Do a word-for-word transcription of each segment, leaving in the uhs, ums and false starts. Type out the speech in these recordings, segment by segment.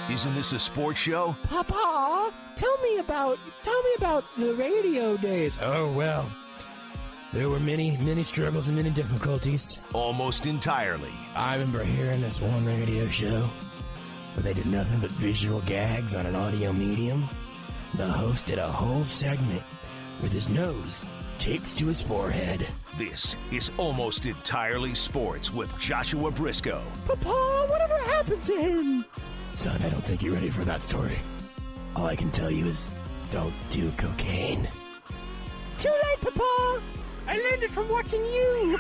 Isn't this a sports show? Papa, tell me about, tell me about the radio days. Oh, well, there were many, many struggles and many difficulties. Almost entirely. I remember hearing this one radio show where they did nothing but visual gags on an audio medium. The host did a whole segment with his nose taped to his forehead. This is Almost Entirely Sports with Joshua Briscoe. Papa, whatever happened to him? Son, I don't think you're ready for that story. All I can tell you is don't do cocaine. Too late, Papa! I learned it from watching you!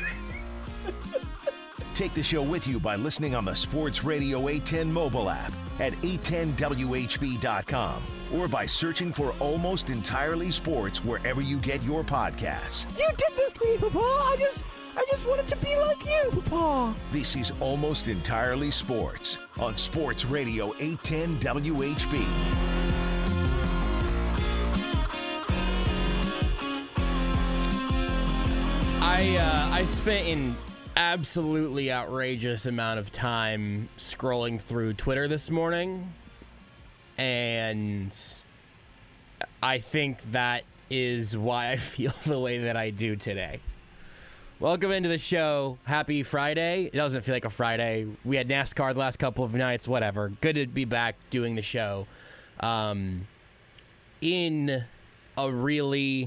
Take the show with you by listening on the Sports Radio eight ten mobile app at eight ten W H B dot com or by searching for Almost Entirely Sports wherever you get your podcasts. You did this to me, Papa! I just... I just wanted to be like you, Papa! This is Almost Entirely Sports on Sports Radio eight ten W H B. I uh, I spent an absolutely outrageous amount of time scrolling through Twitter this morning, and I think that is why I feel the way that I do today. Welcome into the show. Happy Friday. It doesn't feel like a Friday. We had NASCAR the last couple of nights, whatever. Good to be back doing the show. Um, in a really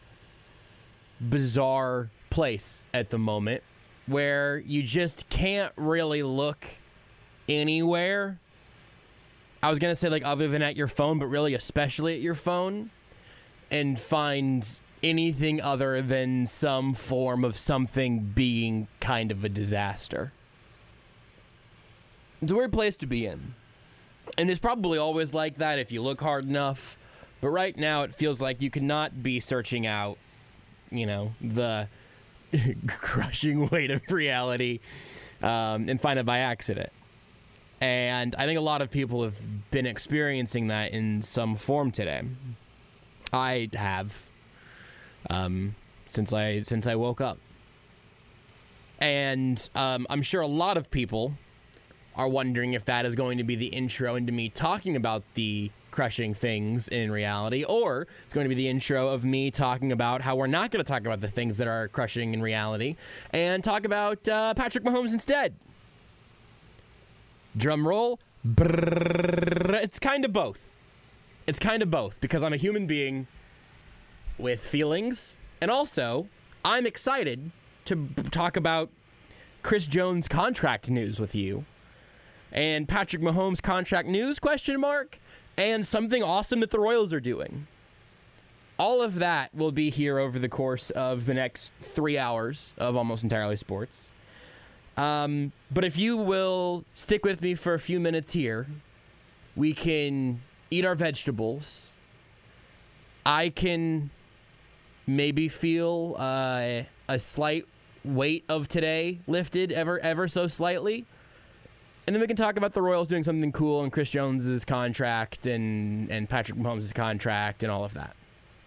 bizarre place at the moment where you just can't really look anywhere. I was going to say like other than at your phone, but really especially at your phone, and find anything other than some form of something being kind of a disaster. It's a weird place to be in. And it's probably always like that if you look hard enough. But right now it feels like you cannot be searching out, you know, the crushing weight of reality um, and find it by accident. And I think a lot of people have been experiencing that in some form today. I have. Um, since I since I woke up. And um, I'm sure a lot of people are wondering if that is going to be the intro into me talking about the crushing things in reality, or it's going to be the intro of me talking about how we're not going to talk about the things that are crushing in reality and talk about uh, Patrick Mahomes instead. Drum roll. Brrr, it's kind of both. It's kind of both because I'm a human being with feelings, and also I'm excited to b- talk about Chris Jones contract news with you, and Patrick Mahomes contract news question mark, and something awesome that the Royals are doing. All of that will be here over the course of the next three hours of Almost Entirely Sports. Um, but if you will stick with me for a few minutes here, we can eat our vegetables. I can maybe feel uh, a slight weight of today lifted ever ever so slightly. And then we can talk about the Royals doing something cool and Chris Jones' contract and, and Patrick Mahomes' contract and all of that.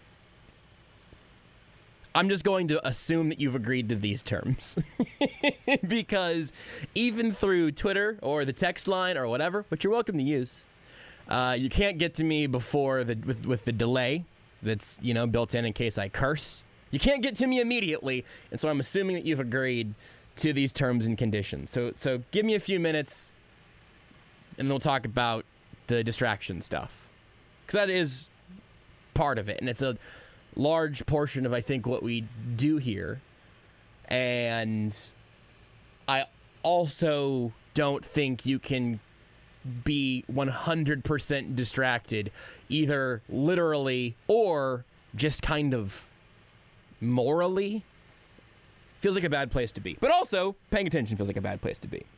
I'm just going to assume that you've agreed to these terms. Because even through Twitter or the text line or whatever, which you're welcome to use, uh, you can't get to me before the with, with the delay that's, you know, built in in case I curse. You can't get to me immediately, and so I'm assuming that you've agreed to these terms and conditions. So so give me a few minutes, and we'll talk about the distraction stuff. Because that is part of it, and it's a large portion of, I think, what we do here. And I also don't think you can be one hundred percent distracted, either literally or just kind of morally. Feels like a bad place to be. But also, paying attention feels like a bad place to be.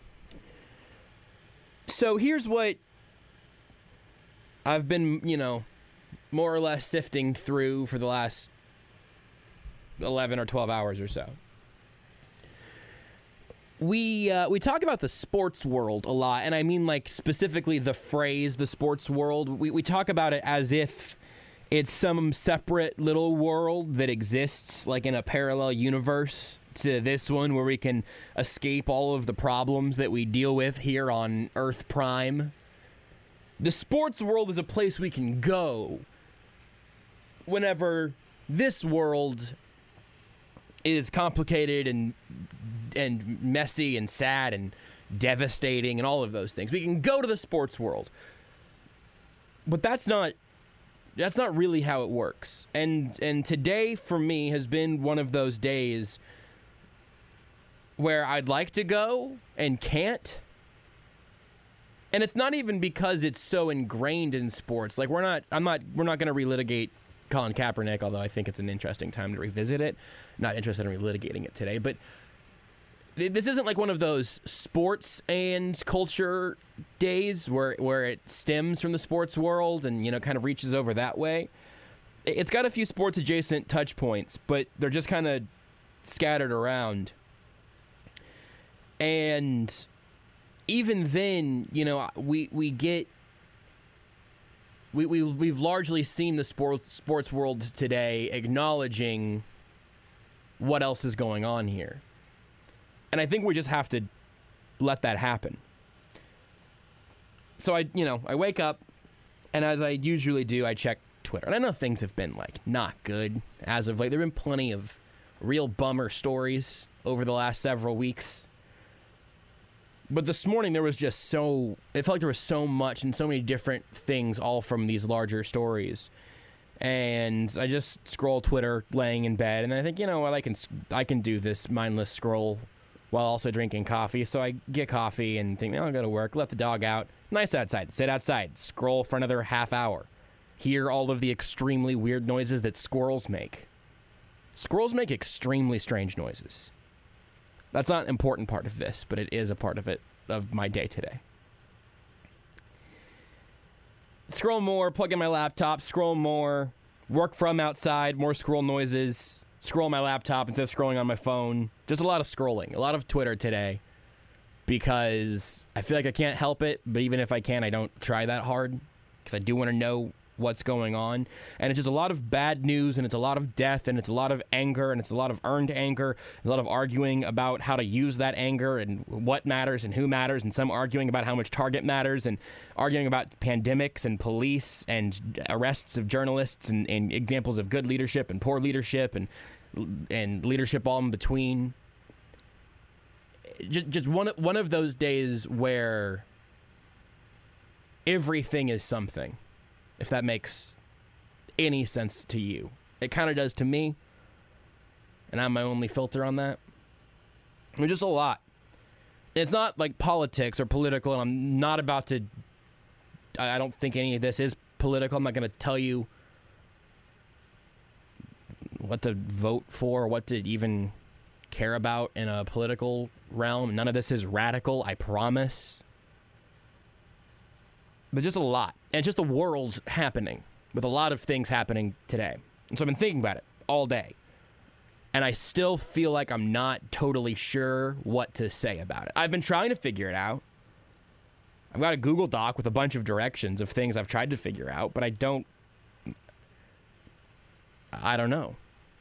So here's what I've been, you know, more or less sifting through for the last eleven or twelve hours or so. We uh, we talk about the sports world a lot, and I mean like specifically the phrase the sports world. We we talk about it as if it's some separate little world that exists like in a parallel universe to this one where we can escape all of the problems that we deal with here on Earth Prime. The sports world is a place we can go whenever this world is complicated and and messy and sad and devastating and all of those things. We can go to the sports world. But that's not that's not really how it works. And and today for me has been one of those days where I'd like to go and can't. And it's not even because it's so ingrained in sports. Like we're not I'm not we're not going to relitigate Colin Kaepernick, although I think it's an interesting time to revisit it. Not interested in relitigating it today, but this isn't like one of those sports and culture days where where it stems from the sports world and, you know, kind of reaches over that way. It's got a few sports adjacent touch points, but they're just kind of scattered around. And even then, you know, we we get we we we've largely seen the sports sports world today acknowledging what else is going on here. And I think we just have to let that happen. So I, you know, I wake up, and as I usually do, I check Twitter. And I know things have been, like, not good as of late. There have been plenty of real bummer stories over the last several weeks. But this morning, there was just so, it felt like there was so much and so many different things, all from these larger stories. And I just scroll Twitter laying in bed, and I think, you know what, I can I can do this mindless scroll while also drinking coffee. So I get coffee and think, oh, I'll go to work, let the dog out. Nice outside. Sit outside. Scroll for another half hour. Hear all of the extremely weird noises that squirrels make. Squirrels make extremely strange noises. That's not an important part of this, but it is a part of it, of my day today. Scroll more, plug in my laptop, scroll more, work from outside, more scroll noises, scroll my laptop instead of scrolling on my phone. Just a lot of scrolling, a lot of Twitter today, because I feel like I can't help it, but even if I can, I don't try that hard, because I do want to know what's going on. And it's just a lot of bad news, and it's a lot of death, and it's a lot of anger, and it's a lot of earned anger. There's a lot of arguing about how to use that anger and what matters and who matters, and some arguing about how much Target matters, and arguing about pandemics and police and arrests of journalists and, and examples of good leadership and poor leadership and and leadership all in between. Just, just one, one of those days where everything is something. If that makes any sense to you. It kind of does to me. And I'm my only filter on that. I mean, just a lot. It's not like politics or political, and I'm not about to... I don't think any of this is political. I'm not going to tell you what to vote for or what to even care about in a political realm. None of this is radical, I promise. But just a lot. And just the world happening, with a lot of things happening today. And so I've been thinking about it all day. And I still feel like I'm not totally sure what to say about it. I've been trying to figure it out. I've got a Google Doc with a bunch of directions of things I've tried to figure out, but I don't... I don't know.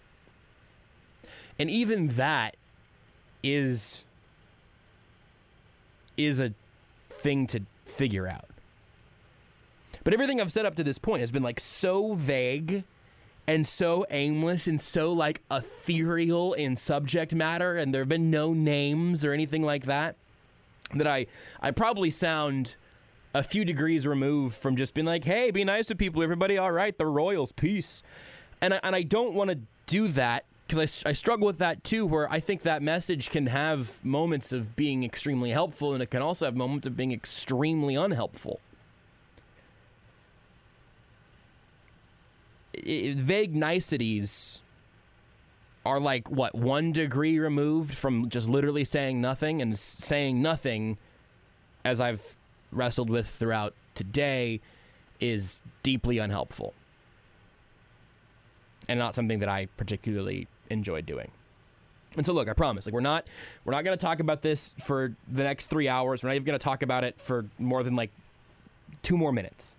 And even that is... is a thing to figure out. But everything I've said up to this point has been, like, so vague and so aimless and so, like, ethereal in subject matter, and there have been no names or anything like that, that I, I probably sound a few degrees removed from just being like, hey, be nice to people, everybody, all right, the Royals, peace. And I, and I don't want to do that, because I, I struggle with that, too, where I think that message can have moments of being extremely helpful, and it can also have moments of being extremely unhelpful. It, vague niceties are like, what, one degree removed from just literally saying nothing, and saying nothing, as I've wrestled with throughout today, is deeply unhelpful and not something that I particularly enjoy doing. And so, look, I promise, like, we're not we're not going to talk about this for the next three hours. We're not even going to talk about it for more than, like, two more minutes.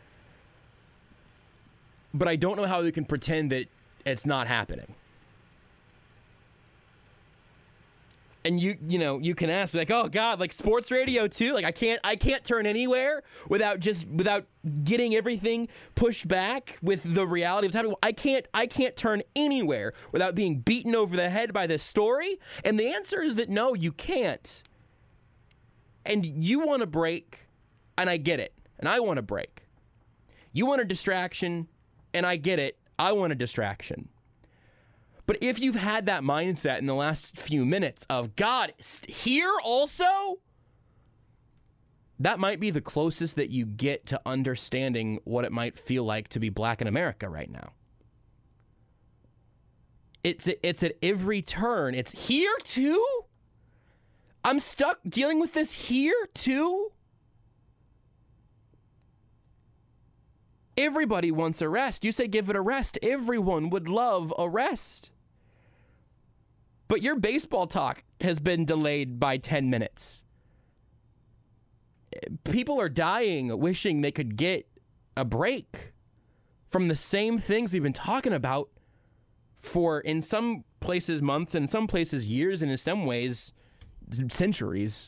But I don't know how we can pretend that it's not happening. And you, you know, you can ask like, oh God, like sports radio too. Like I can't, I can't turn anywhere without just without getting everything pushed back with the reality of time. I can't, I can't turn anywhere without being beaten over the head by this story. And the answer is that no, you can't. And you want a break, and I get it, and I want a break. You want a distraction, and I get it, I want a distraction. But if you've had that mindset in the last few minutes of, God, here also, that might be the closest that you get to understanding what it might feel like to be black in America right now. It's, it's at every turn. It's here too? I'm stuck dealing with this here too? Everybody wants a rest. You say give it a rest. Everyone would love a rest. But your baseball talk has been delayed by ten minutes. People are dying wishing they could get a break from the same things we've been talking about for, in some places, months, in some places, years, and in some ways, centuries.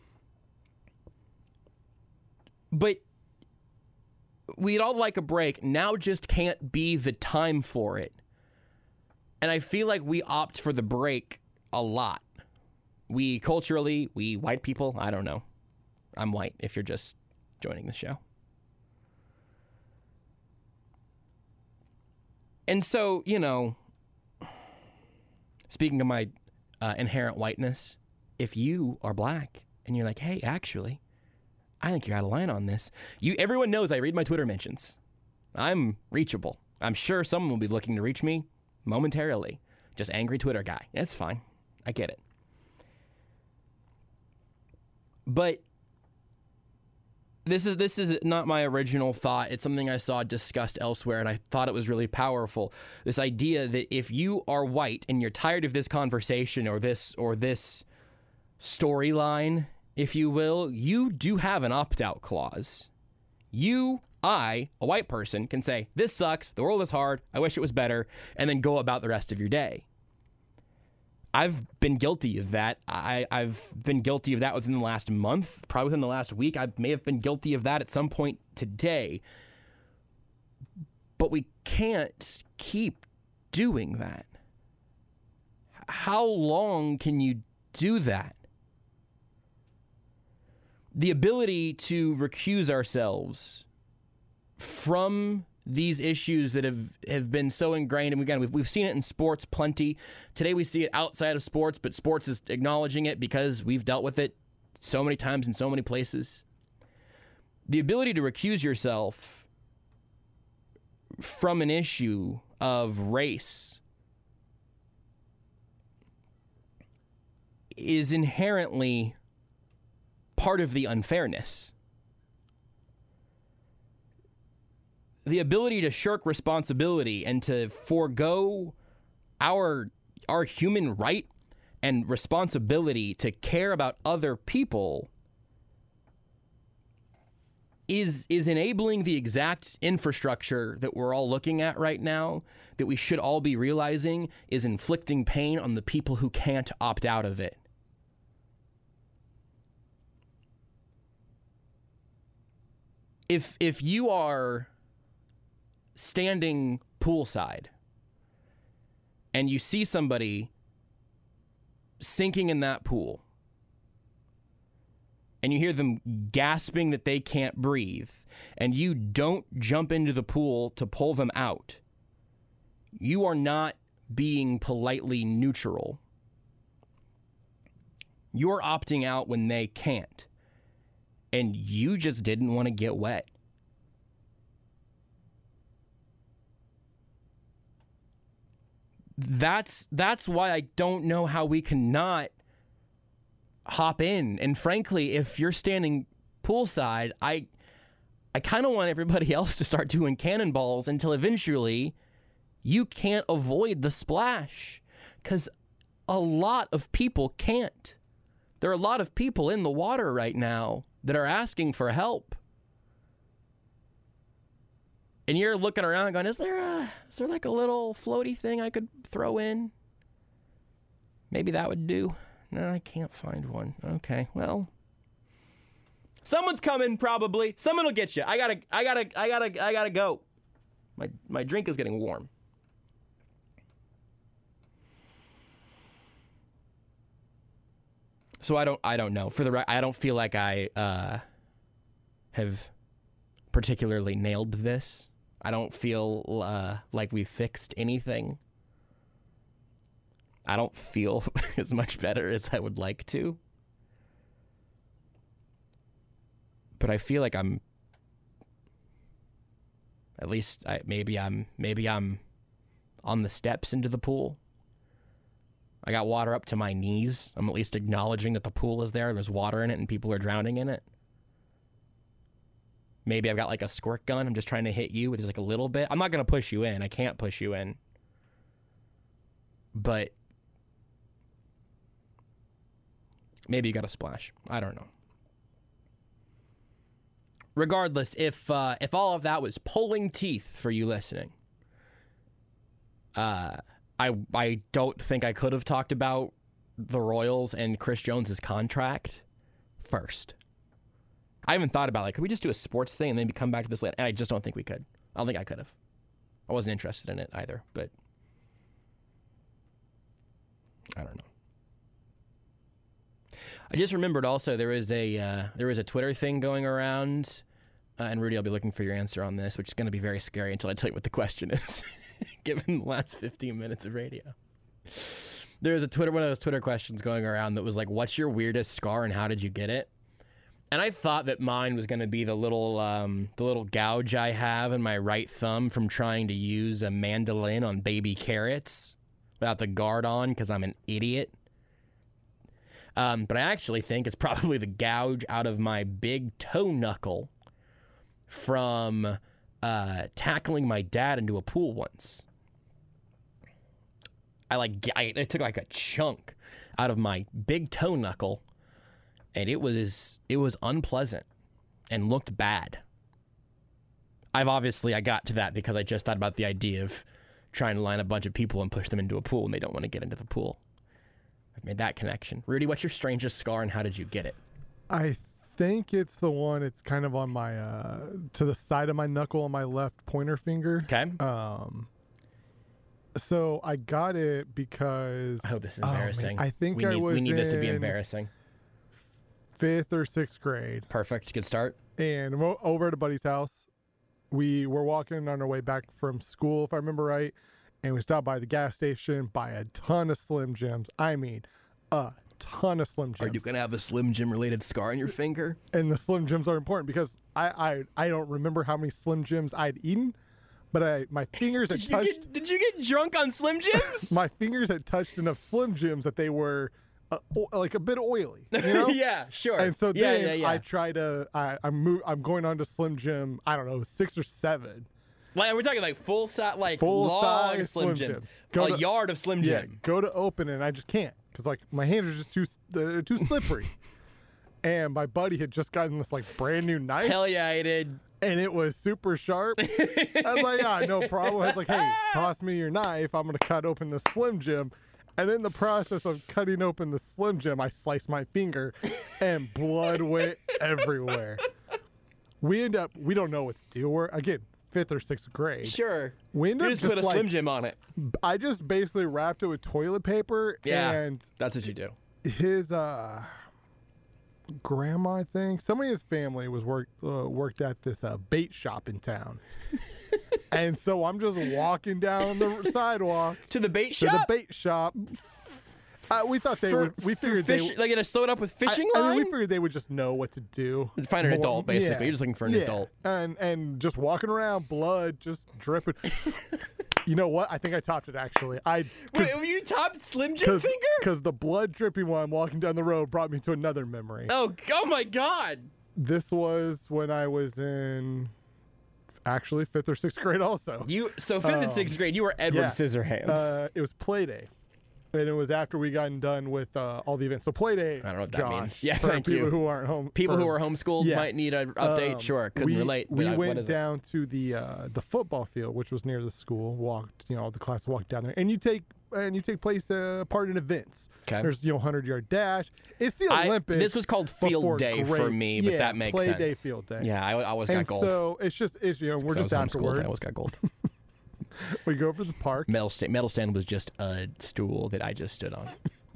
But we'd all like a break. Now just can't be the time for it. And I feel like we opt for the break a lot. We culturally, we white people, I don't know. I'm white if you're just joining the show. And so, you know, speaking of my uh, inherent whiteness, if you are black and you're like, hey, actually, I think you're out of line on this. You, everyone knows I read my Twitter mentions. I'm reachable. I'm sure someone will be looking to reach me momentarily. Just angry Twitter guy. That's fine. I get it. But this is this is not my original thought. It's something I saw discussed elsewhere, and I thought it was really powerful. This idea that if you are white and you're tired of this conversation or this or this storyline, if you will, you do have an opt-out clause. You, I, a white person, can say, this sucks, the world is hard, I wish it was better, and then go about the rest of your day. I've been guilty of that. I, I've been guilty of that within the last month, probably within the last week. I may have been guilty of that at some point today. But we can't keep doing that. How long can you do that? The ability to recuse ourselves from these issues that have, have been so ingrained, and again, we've, we've seen it in sports plenty. Today we see it outside of sports, but sports is acknowledging it because we've dealt with it so many times in so many places. The ability to recuse yourself from an issue of race is inherently part of the unfairness. The ability to shirk responsibility and to forego our our human right and responsibility to care about other people is is enabling the exact infrastructure that we're all looking at right now, that we should all be realizing is inflicting pain on the people who can't opt out of it. If if you are standing poolside and you see somebody sinking in that pool and you hear them gasping that they can't breathe and you don't jump into the pool to pull them out, you are not being politely neutral. You're opting out when they can't. And you just didn't want to get wet. That's that's why I don't know how we cannot hop in. And frankly, if you're standing poolside, I I kind of want everybody else to start doing cannonballs until eventually you can't avoid the splash. Because a lot of people can't. There are a lot of people in the water right now that are asking for help. And you're looking around going, is there a, is there like a little floaty thing I could throw in? Maybe that would do. No, I can't find one. Okay, well. Someone's coming, probably. Someone will get you. I gotta, I gotta, I gotta, I gotta go. My my drink is getting warm. So I don't, I don't know. For the, I don't feel like I uh, have particularly nailed this. I don't feel uh, like we fixed anything. I don't feel as much better as I would like to. But I feel like I'm, at least I, maybe I'm, maybe I'm on the steps into the pool. I got water up to my knees. I'm at least acknowledging that the pool is there. There's water in it and people are drowning in it. Maybe I've got like a squirt gun. I'm just trying to hit you with just like a little bit. I'm not going to push you in. I can't push you in. But maybe you got a splash. I don't know. Regardless, if uh, if all of that was pulling teeth for you listening, uh, I I don't think I could have talked about the Royals and Chris Jones's contract first. I haven't thought about like, could we just do a sports thing and then come back to this later? And I just don't think we could. I don't think I could have. I wasn't interested in it either, but I don't know. I just remembered also there is a uh, there is a Twitter thing going around, uh, and Rudy, I'll be looking for your answer on this, which is going to be very scary until I tell you what the question is, given the last fifteen minutes of radio. There was a Twitter one of those Twitter questions going around that was like, "What's your weirdest scar and how did you get it?" And I thought that mine was going to be the little um, the little gouge I have in my right thumb from trying to use a mandolin on baby carrots without the guard on because I'm an idiot. Um, but I actually think it's probably the gouge out of my big toe knuckle from uh, tackling my dad into a pool once. I like I, I took like a chunk out of my big toe knuckle, and it was it was unpleasant and looked bad. I've obviously I got to that because I just thought about the idea of trying to line a bunch of people and push them into a pool, and they don't want to get into the pool. I've made that connection. Rudy, what's your strangest scar and how did you get it? I think it's the one, it's kind of on my, uh, to the side of my knuckle on my left pointer finger. Okay. Um, so I got it because. I hope this is embarrassing. Oh, man, I think we I need, was We need this to be in embarrassing. Fifth or sixth grade. Perfect. Good start. And we're over at a buddy's house. We were walking on our way back from school, if I remember right. And we stopped by the gas station, buy a ton of Slim Jims. I mean, a ton of Slim Jims. Are you going to have a Slim Jim related scar on your finger? And the Slim Jims are important because I, I, I don't remember how many Slim Jims I'd eaten, but I my fingers had did touched. You get, did you get drunk on Slim Jims? My fingers had touched enough Slim Jims that they were uh, o- like a bit oily. You know? Yeah, sure. And so yeah, then yeah, yeah. I try to, I, I'm, move, I'm going on to Slim Jim, I don't know, six or seven. Like, we're talking like full size, like Full long size Slim Slim Jims. Jims. A Go to- yard of Slim Yeah, Jim. go to open it and I just can't because like my hands are just too they're too slippery. And my buddy had just gotten this like brand new knife. Hell yeah, I did. And it was super sharp. I was like, ah, no problem. I was like, hey, toss me your knife. I'm gonna cut open the Slim Jim. And in the process of cutting open the Slim Jim, I sliced my finger, and blood went everywhere. We end up we don't know what to do. We're again. fifth or sixth grade. Sure. We ended You up just, just put a like, Slim Jim on it. I just basically wrapped it with toilet paper. Yeah, And that's what you do. his uh, grandma, I think, somebody in his family was work uh, worked at this uh, bait shop in town. And so I'm just walking down the sidewalk To the bait to shop? the bait shop. Uh, we thought they For- would. We for figured fish, they. like gonna sew it up with fishing I, I line. mean, we figured they would just know what to do. Find an More- adult, basically. yeah. You're just looking for an Yeah. adult. And and just walking around, blood just dripping. You know what? I think I topped it actually. I Wait, were you topped Slim Jim finger? because the blood dripping while I'm walking down the road brought me to another memory. Oh, oh my God! This was when I was in actually fifth or sixth grade. Also, You so fifth and Um, sixth grade, you were Edward yeah. Scissorhands. uh, it was play day. And it was after we gotten done with uh, all the events. So play day. I don't know what that Josh, means. Yeah, for thank people you. who aren't home. People for- who are homeschooled yeah. might need an update. Um, sure, couldn't we, relate. But We I, what went is it? down to the uh, the football field, which was near the school. Walked, you know, the class walked down there, and you take and you take place uh, part in events. Okay. There's, you know, hundred-yard dash. It's the I, Olympics. this was called field day grade. for me, but yeah, that makes play sense. day, field day. Yeah, I, I always got and gold. so it's just, it's, you know, we're just I was homeschooled, afterwards. I always got gold. We go over to the park. Metal stand, metal stand was just a stool that I just stood on.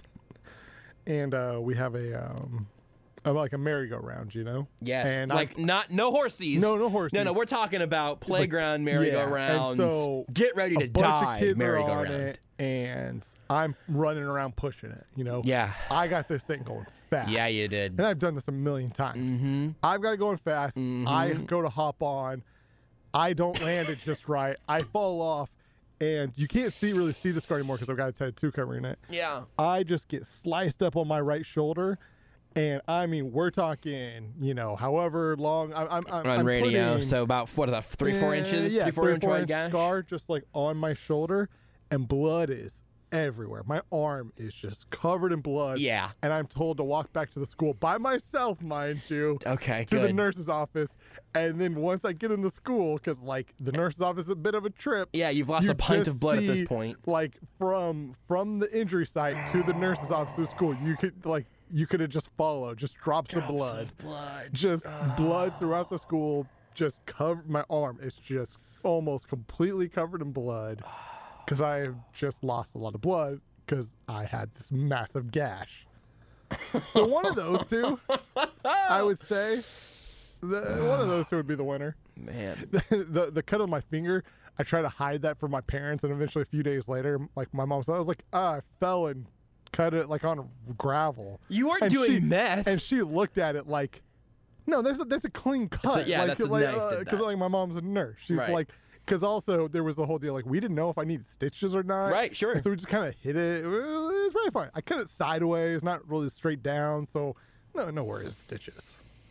And uh, we have a, um, a, like a merry-go-round, you know? Yes, and like I, not no horsies. No, no horsies. No, no, we're talking about playground merry-go-rounds. Yeah, and so Get ready a to bunch die of kids are on merry-go-round. it, and I'm running around pushing it, you know? Yeah. I got this thing going fast. Yeah, you did. And I've done this a million times. Mm-hmm. I've got it going fast. Mm-hmm. I go to hop on. I don't land it just right. I fall off, and you can't see really see the scar anymore because I've got a tattoo covering it. Yeah. I just get sliced up on my right shoulder, and I mean, we're talking, you know, however long. I, I'm, I'm On I'm radio, putting, so about what is that? Three, four eh, inches, yeah, three, four three, inch four wide inch gash. scar just like on my shoulder, and blood is everywhere. My arm is just covered in blood. Yeah. And I'm told to walk back to the school by myself, mind you. Okay, to good. the nurse's office. And then once I get in the school, because like the nurse's office is a bit of a trip. Yeah, you've lost you a pint just of blood at this see, point. Like from from the injury site to the nurse's office to the school, you could like you could have just followed, just drops, Drops of blood, of blood. just blood throughout the school, just covered. My arm is just almost completely covered in blood because I have just lost a lot of blood because I had this massive gash. So one of those two, I would say. The, one of those two would be the winner. Man. the the cut on my finger, I try to hide that from my parents, and eventually a few days later, like my mom said, I was like, ah, I fell and cut it like on gravel. You weren't And doing she, meth. And she looked at it like, no, that's a, that's a clean cut. a- yeah, like, that's a like, knife did Because that. like my mom's a nurse. She's Right. like, because also there was the whole deal like we didn't know if I needed stitches or not. Right, sure. And so we just kind of hit it. It was really fine. I cut it sideways, not really straight down. So no, no worries, stitches.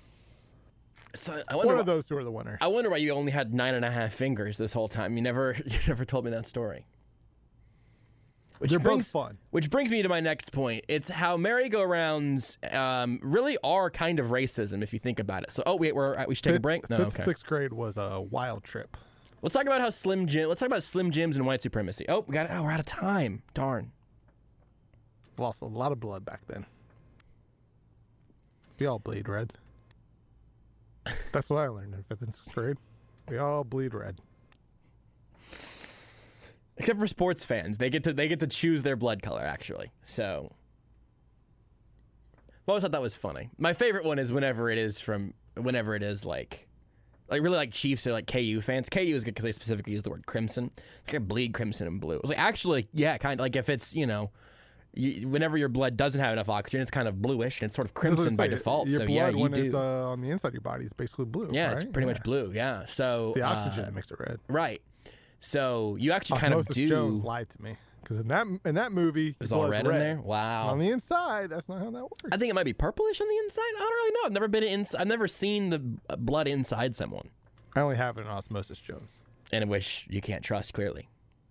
So I wonder One why, of those two are the winner. I wonder why you only had nine and a half fingers this whole time. You never, you never told me that story. Which They're brings, both fun. Which brings me to my next point. It's how merry-go-rounds um, really are kind of racism if you think about it. So, oh wait, we're we should take a Fifth- break. No, fifth, okay. Sixth grade was a wild trip. Let's talk about how Slim Jim. Let's talk about Slim Jims and white supremacy. Oh, we got. Oh, we're out of time. Darn. Lost a lot of blood back then. We all bleed red. That's what I learned in fifth and sixth grade. We all bleed red. Except for sports fans, they get to they get to choose their blood color actually. So, I always thought that was funny. My favorite one is whenever it is from whenever it is like, like really like Chiefs or like K U fans. K U is good because they specifically use the word crimson. Like I bleed crimson and blue. It was like actually, yeah, kind of like if it's you know, you, whenever your blood doesn't have enough oxygen, it's kind of bluish and it's sort of crimson by Say, default. Your So blood yeah, you when do. it's uh, on the inside of your body is basically blue. yeah, right? it's pretty Yeah. much blue. Yeah, so It's the oxygen uh, that makes it red. right. So you actually kind of Osmosis do. Jones lied to me because in that in that movie, It's your all blood's red in there. Wow. On the inside, that's not how that works. I think it might be purplish on the inside. I don't really know. I've never been inside. I've never seen the uh, blood inside someone, I only have it in Osmosis Jones. and which you can't trust clearly.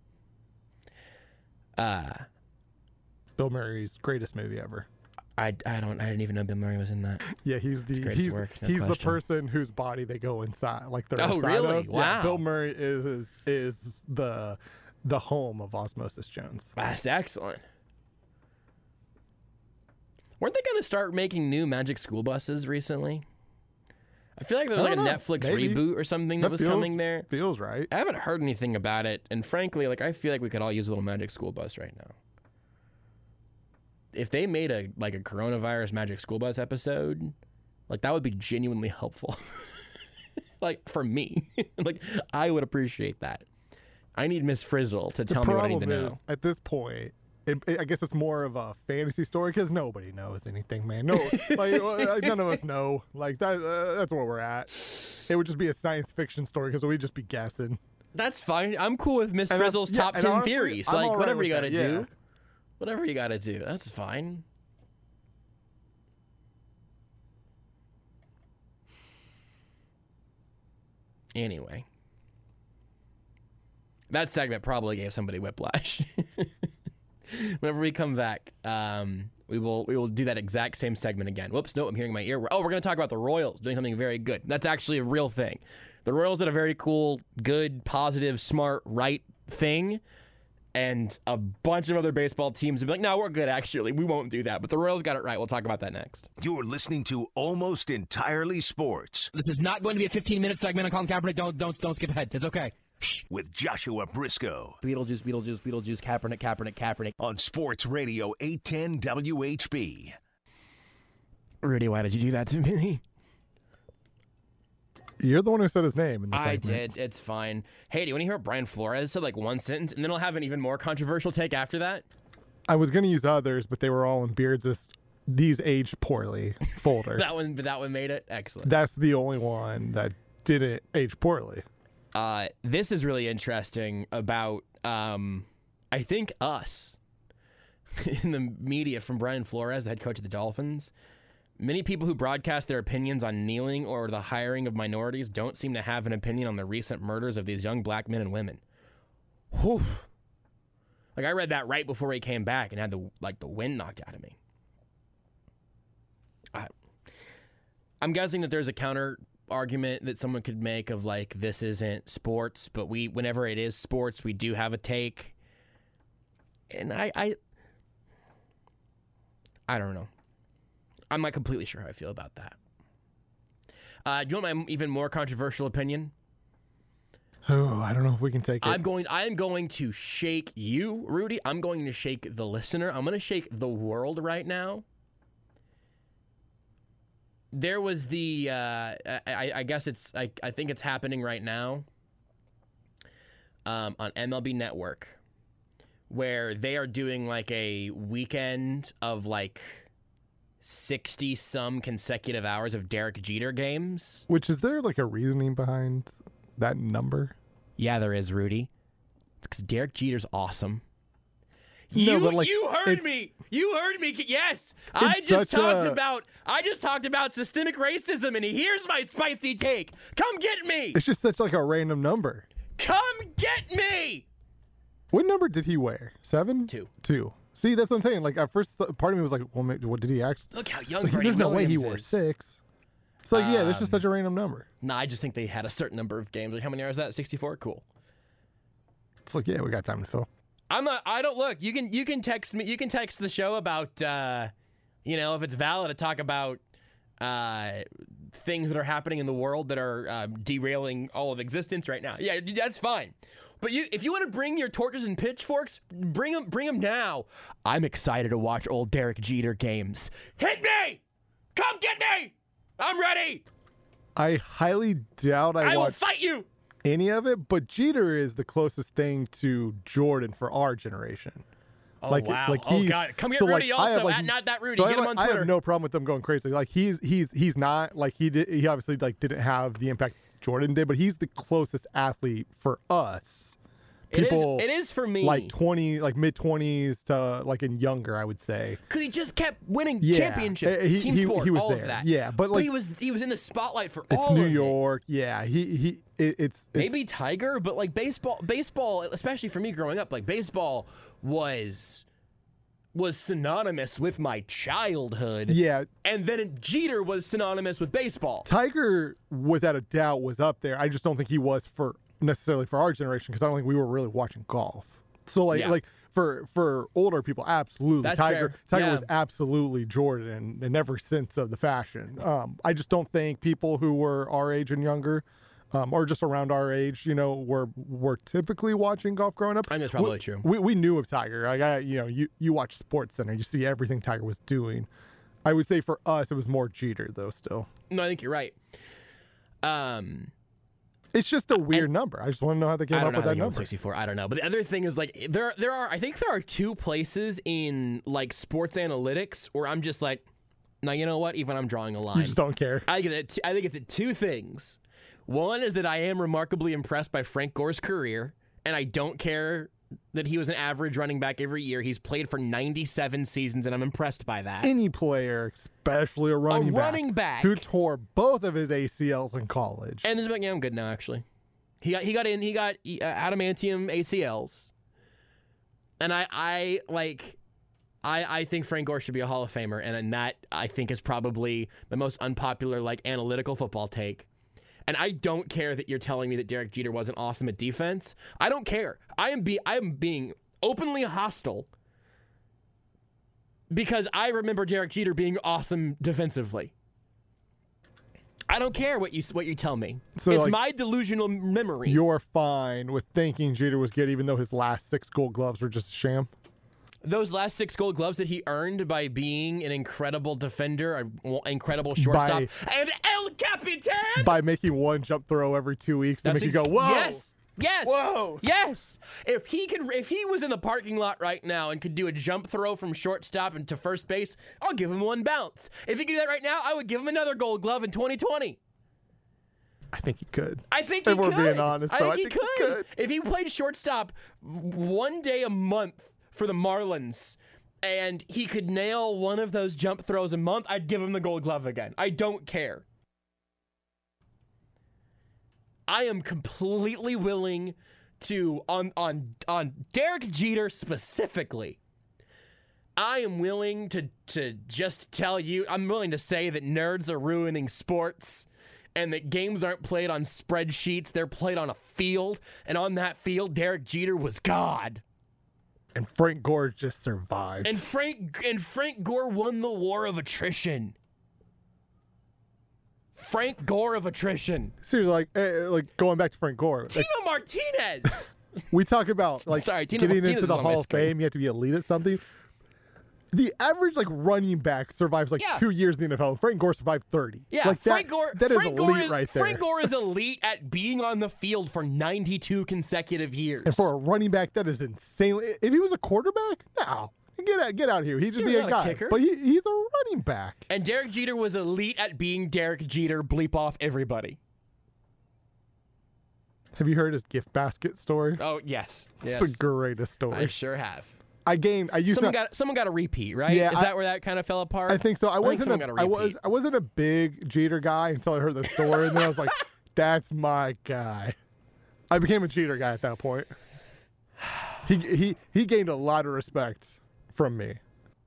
Uh, Bill Murray's greatest movie ever. I, I don't I didn't even know Bill Murray was in that. Yeah, he's the greatest he's, work, no he's the question. person whose body they go inside, like they're Oh, inside really? of. Wow. Yeah, Bill Murray is is, is the the home of Osmosis Jones. That's excellent. Weren't they going to start making new Magic School Buses recently? I feel like there was I like a don't know. Netflix Maybe. reboot or something that, was feels, coming there. Feels right. I haven't heard anything about it, and frankly, like I feel like we could all use a little Magic School Bus right now. If they made a like a coronavirus Magic School Bus episode, like that would be genuinely helpful. Like for me, like I would appreciate that. I need Miss Frizzle to The tell me what I need problem to is, know. at this point, it, it- I guess it's more of a fantasy story because nobody knows anything, man. No, like, uh, none of us know. Like that. Uh, that's where we're at. It would just be a science fiction story because we'd just be guessing. That's fine. I'm cool with Miss And I'm- Frizzle's yeah, top and ten honestly, theories. I'm Like all right whatever with you got to that, yeah. do, whatever you got to do. That's fine. Anyway, that segment probably gave somebody whiplash. Whenever we come back, um, we will we will do that exact same segment again. Whoops, no, I'm hearing my ear. Oh, we're going to talk about the Royals doing something very good. That's actually a real thing. The Royals did a very cool, good, positive, smart, right thing. And a bunch of other baseball teams would be like, no, we're good, actually. We won't do that. But the Royals got it right. We'll talk about that next. You're listening to Almost Entirely Sports. This is not going to be a fifteen-minute segment on Colin Kaepernick. Don't, don't, don't skip ahead. It's okay. Shh. With Joshua Briscoe. Beetlejuice, Beetlejuice, Beetlejuice, Kaepernick, Kaepernick, Kaepernick. On Sports Radio eight ten W H B. Rudy, why did you do that to me? You're the one who said his name in the I segment. did. It's fine. Hey, do you want to hear what Brian Flores said, like one sentence, and then I'll have an even more controversial take after that? I was going to use others, but they were all in Beards' these aged poorly folder. that one, that one made it excellent. That's the only one that didn't age poorly. Uh, this is really interesting about, um, I think, us in the media from Brian Flores, the head coach of the Dolphins. Many people who broadcast their opinions on kneeling or the hiring of minorities don't seem to have an opinion on the recent murders of these young black men and women. Whew. Like, I read that right before he came back and had the like the wind knocked out of me. I, I'm guessing that there's a counter argument that someone could make of like, this isn't sports, but we, whenever it is sports, we do have a take. And I, I, I don't know. I'm not completely sure how I feel about that. Uh, do you want my even more controversial opinion? Oh, I don't know if we can take it. I'm going. I am going to shake you, Rudy. I'm going to shake the listener. I'm going to shake the world right now. There was the. Uh, I, I guess it's. I, I think it's happening right now. Um, on M L B Network, where they are doing like a weekend of like sixty some consecutive hours of Derek Jeter games. Which, is there like a reasoning behind that number? Yeah, there is, Rudy. Because Derek Jeter's awesome. No, you, but, like, you heard it's- me. You heard me. Yes, I It's just such talked a- about. I just talked about systemic racism, and here's my spicy take. Come get me. It's just such like a random number. Come get me. What number did he wear? Seven? Two. Two. See, that's what I'm saying. Like, at first, th- part of me was like, well, ma- what did he actually? Look how young Like, Brady there's no way he Williams wore is. six. So, like, yeah, that's just Um, such a random number. Nah, I just think they had a certain number of games. Like, how many hours is that? sixty-four? Cool. It's like, yeah, we got time to fill. I'm not. I don't look. You can. You can text me. You can text the show about. Uh, you know, if it's valid to talk about uh, things that are happening in the world that are uh, derailing all of existence right now. Yeah, that's fine. But you, if you want to bring your torches and pitchforks, bring them. Bring them now. I'm excited to watch old Derek Jeter games. Hit me! Come get me! I'm ready. I highly doubt I, I will watched fight you. any of it, but Jeter is the closest thing to Jordan for our generation. Oh like, wow! Like oh he's- god! Come get so, like, Rudy I have, also. like- at not that Rudy. So I, get him like, on I Twitter. have no problem with them going crazy. Like he's he's he's not like he did. He obviously like didn't have the impact Jordan did, but he's the closest athlete for us. People it is. It is for me. like twenty, like mid twenties to like in younger, I would say. Because he just kept winning Yeah. championships, Uh, he- team he- sport, he was all there. of that. Yeah, but, like- he was he was in the spotlight for It's all New of it. York. Yeah, he he. It, it's, it's Maybe Tiger, but like baseball, baseball, especially for me growing up, like baseball was was synonymous with my childhood. Yeah, and then Jeter was synonymous with baseball. Tiger, without a doubt, was up there. I just don't think he was for necessarily for our generation because I don't think we were really watching golf. So like Yeah. like for for older people, absolutely, That's Tiger fair. Tiger Yeah. was absolutely Jordan and ever since of the fashion. Um, I just don't think people who were our age and younger. Um, or just around our age, you know, were were typically watching golf growing up. I mean, that's probably we, true. We we knew of Tiger. Like I, you know, you you watch Sports Center, you see everything Tiger was doing. I would say for us, it was more Jeter though. Still, No, I think you're right. Um, it's just a weird number. I just want to know how they came I don't up know with how that they came up number. with sixty-four. I don't know. But the other thing is like there there are I think there are two places in like sports analytics where I'm just like, now you know what? Even I'm drawing a line. You just don't care. I think it's I think it's two things. One is that I am remarkably impressed by Frank Gore's career, and I don't care that he was an average running back every year. He's played for ninety-seven seasons, and I'm impressed by that. Any player, especially a running back, running back. who tore both of his A C Ls in college. And then, yeah, I'm good now. Actually, he got he got in. He got uh, adamantium A C Ls, and I I like. I, I think Frank Gore should be a Hall of Famer, and, and that I think is probably the most unpopular like analytical football take. And I don't care that you're telling me that Derek Jeter wasn't awesome at defense. I don't care. I am be I am being openly hostile because I remember Derek Jeter being awesome defensively. I don't care what you what you tell me. So, it's like, my delusional memory. You're fine with thinking Jeter was good, even though his last six Gold Gloves were just a sham? Those last six Gold Gloves that he earned by being an incredible defender, an incredible shortstop, By- and El Capitan! By making one jump throw every two weeks to That's make you ex- go, whoa! Yes! Yes! Whoa! Yes! If he could, if he was in the parking lot right now and could do a jump throw from shortstop into first base, I'll give him one bounce. If he could do that right now, I would give him another Gold Glove in twenty twenty. I think he could. I think he If we're could. being honest, I though, think, I he, think he could. could. If he played shortstop one day a month for the Marlins and he could nail one of those jump throws a month, I'd give him the Gold Glove again. I don't care. I am completely willing to, on on on Derek Jeter specifically, I am willing to to just tell you, I'm willing to say that nerds are ruining sports and that games aren't played on spreadsheets, they're played on a field, and on that field, Derek Jeter was God. And Frank Gore just survived. And Frank and Frank Gore won the war of attrition. Frank Gore of attrition. Seriously, like, eh, like going back to Frank Gore. Tino Like, Martinez. we talk about like Sorry, Tino getting Martinez into is the on my Hall of screen. Fame. You have to be elite at something. The average like running back survives like Yeah. two years in the N F L. Frank Gore survived thirty. Yeah, like Frank that, Gore. That is Frank elite Gore is, right there. Frank Gore is elite at being on the field for ninety-two consecutive years. And for a running back, that is insane. If he was a quarterback, no, get out, get out of here. He'd just You're be a not a guy. kicker. But he, he's a running back. And Derek Jeter was elite at being Derek Jeter. Bleep off everybody. Have you heard his gift basket story? Oh yes, yes. It's the greatest story. I sure have. I gained. I used Someone to. got someone got a repeat, right? Yeah, Is I- that where that kind of fell apart? I think so. I think wasn't. someone A, got a I was. repeat. I wasn't a big Jeter guy until I heard the story, and then I was like, "That's my guy." I became a Jeter guy at that point. He he he gained a lot of respect from me.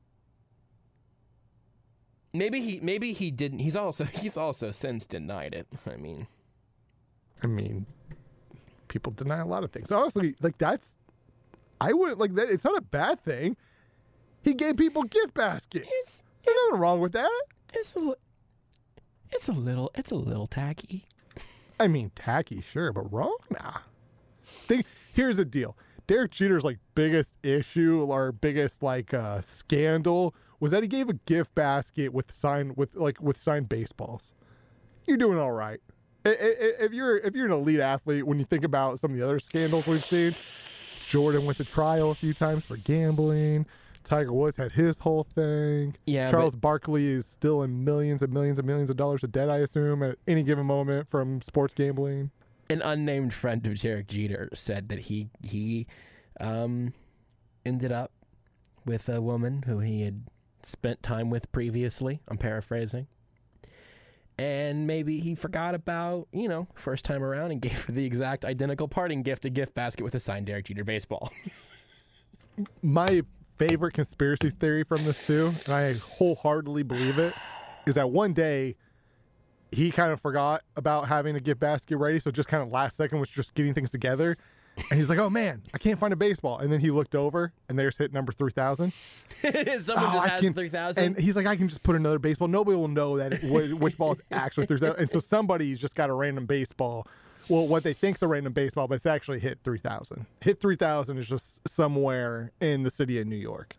Maybe he maybe he didn't. He's also he's also since denied it. I mean, I mean, people deny a lot of things. Honestly, like that's. I would like that. It's not a bad thing. He gave people gift baskets. it's There's nothing wrong with that. it's a li- it's a little it's a little tacky. I mean, tacky, sure, but wrong? Nah. Think, here's the deal. Derek Jeter's like biggest issue or biggest like uh, scandal was that he gave a gift basket with signed with like with signed baseballs. You're doing all right. I- I- If you're if you're an elite athlete, when you think about some of the other scandals we've seen, Jordan went to trial a few times for gambling. Tiger Woods had his whole thing. Yeah, Charles Barkley is still in millions and millions and millions of dollars of debt, I assume, at any given moment from sports gambling. An unnamed friend of Derek Jeter said that he he um, ended up with a woman who he had spent time with previously. I'm paraphrasing. And maybe he forgot about, you know, first time around and gave her the exact identical parting gift, a gift basket with a signed Derek Jeter baseball. My favorite conspiracy theory from this too, and I wholeheartedly believe it, is that one day he kind of forgot about having a gift basket ready, so just kind of last second was just getting things together. And he's like, oh man, I can't find a baseball. And then he looked over and there's hit number three thousand. Someone Oh, just I has can- three thousand. And he's like, I can just put another baseball. Nobody will know that it, wh- which ball is actually three thousand. And so somebody's just got a random baseball. Well, what they think's a random baseball, but it's actually hit three thousand. Hit three thousand is just somewhere in the city of New York.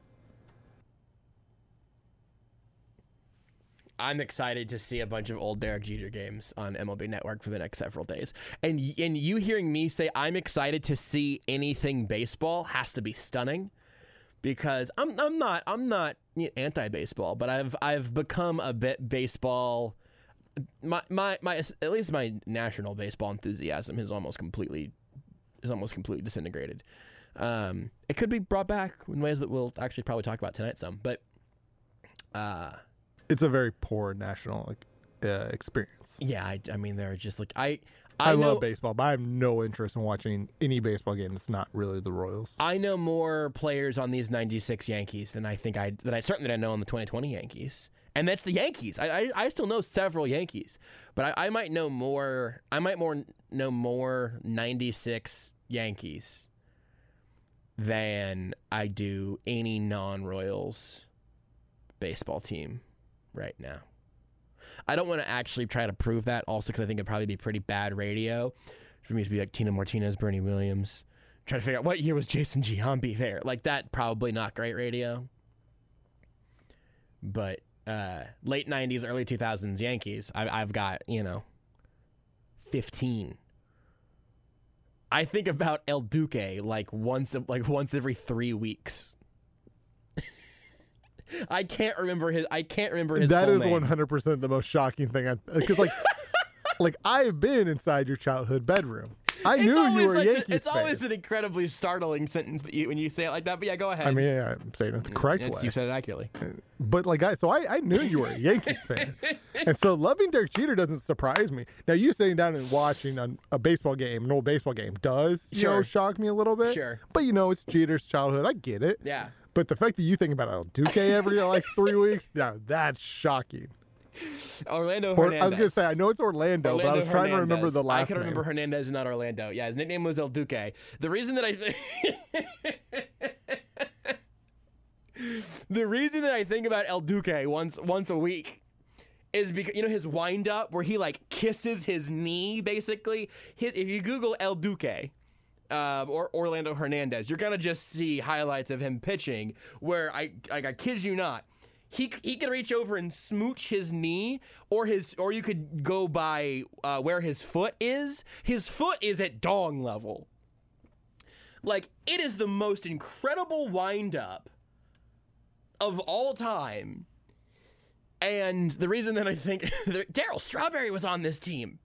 I'm excited to see a bunch of old Derek Jeter games on M L B Network for the next several days. And y- and you hearing me say I'm excited to see anything baseball has to be stunning, because I'm I'm not I'm not you know, anti-baseball, but I've I've become a bit baseball. My my my at least my national baseball enthusiasm has almost completely is almost completely disintegrated. Um, it could be brought back in ways that we'll actually probably talk about tonight some, but uh. It's a very poor national like, uh, experience. Yeah, I, I mean, they're just like I. I, I, know, love baseball, but I have no interest in watching any baseball game that's not really the Royals. I know more players on these ninety-six Yankees than I think I that I certainly didn't know on the twenty twenty Yankees, and that's the Yankees. I I, I still know several Yankees, but I, I might know more. I might more know more ninety-six Yankees than I do any non-Royals baseball team right now. I don't want to actually try to prove that, also because I think it'd probably be pretty bad radio for me to be like Tina Martinez, Bernie Williams, trying to figure out what year was Jason Giambi there. Like, that probably not great radio. But uh, late nineties, early two thousands Yankees, I, I've got, you know, fifteen. I think about El Duque like once, like once every three weeks. I can't remember his. I can't remember his. That full is name. one hundred percent the most shocking thing. Because like, like I've been inside your childhood bedroom. I It's knew you always were a such Yankees a, It's fan. always an incredibly startling sentence that you, when you say it like that. But yeah, go ahead. I mean, yeah, I'm saying it the correct It's- way. you said it accurately. But like, I so I, I knew you were a Yankees fan, and so loving Derek Jeter doesn't surprise me. Now, you sitting down and watching a, a baseball game, an old baseball game, does you know Sure. shock me a little bit. Sure. But you know, it's Jeter's childhood. I get it. Yeah. But the fact that you think about El Duque every like three weeks, now that's shocking. Orlando Or, Hernandez. I was gonna say I know it's Orlando, but I Orlando was trying to remember Hernandez. the last I can name. remember Hernandez and not Orlando. Yeah, his nickname was El Duque. The reason that I the reason that I think about El Duque once once a week is because, you know, his wind up where he like kisses his knee basically. His, if you Google El Duque uh, or Orlando Hernandez, you're gonna just see highlights of him pitching where I like I kid you not. He he could reach over and smooch his knee, or his or you could go by uh, where his foot is. His foot is at dong level. Like, it is the most incredible wind-up of all time. And the reason that I think Darryl Strawberry was on this team.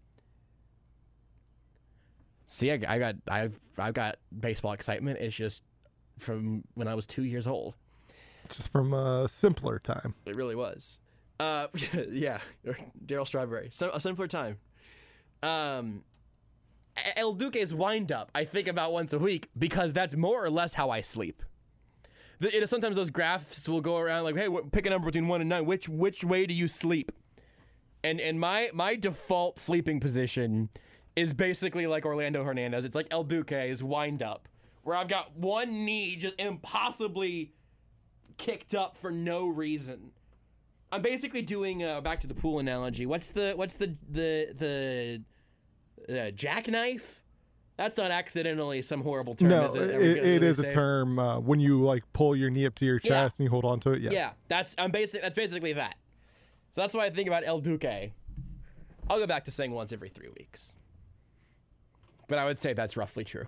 See, I, I got I've I've got baseball excitement. It's just from when I was two years old. Just from a simpler time. It really was. Uh, yeah, Darryl Strawberry. So, a simpler time. Um, El Duque's wind-up, I think about once a week because that's more or less how I sleep. The, it is sometimes those graphs will go around like, hey, wh- pick a number between one and nine. Which which way do you sleep? And and my my default sleeping position is basically like Orlando Hernandez. It's like El Duque's wind-up, where I've got one knee just impossibly kicked up for no reason. I'm basically doing uh, back to the pool analogy. What's the what's the the the uh, jackknife? That's not accidentally some horrible term, No, is it? it, Are we it, gonna it really is say a term uh, when you like pull your knee up to your chest Yeah. and you hold on to it. Yeah. Yeah, that's I'm basic. That's basically that. So that's why I think about El Duque. I'll go back to saying once every three weeks, but I would say that's roughly true.